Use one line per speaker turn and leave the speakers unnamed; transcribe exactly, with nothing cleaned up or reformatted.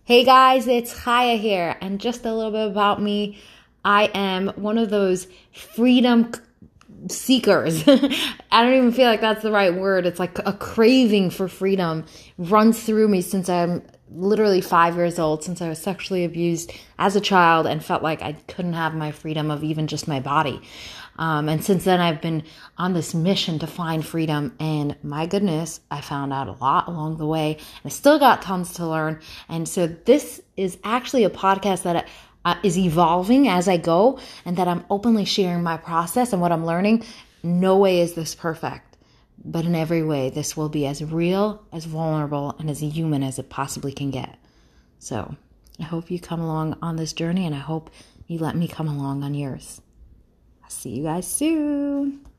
Hey guys, it's Chaya here, and just a little bit about me. I am one of those freedom seekers. I don't even feel like that's the right word. It's like a craving for freedom runs through me since I'm literally five years old, since I was sexually abused as a child and felt like I couldn't have my freedom of even just my body. Um, and since then, I've been on this mission to find freedom. And my goodness, I found out a lot along the way. And I still got tons to learn. And so this is actually a podcast that uh, is evolving as I go, and that I'm openly sharing my process and what I'm learning. No way is this perfect, but in every way, this will be as real, as vulnerable, and as human as it possibly can get. So I hope you come along on this journey, and I hope you let me come along on yours. I'll see you guys soon.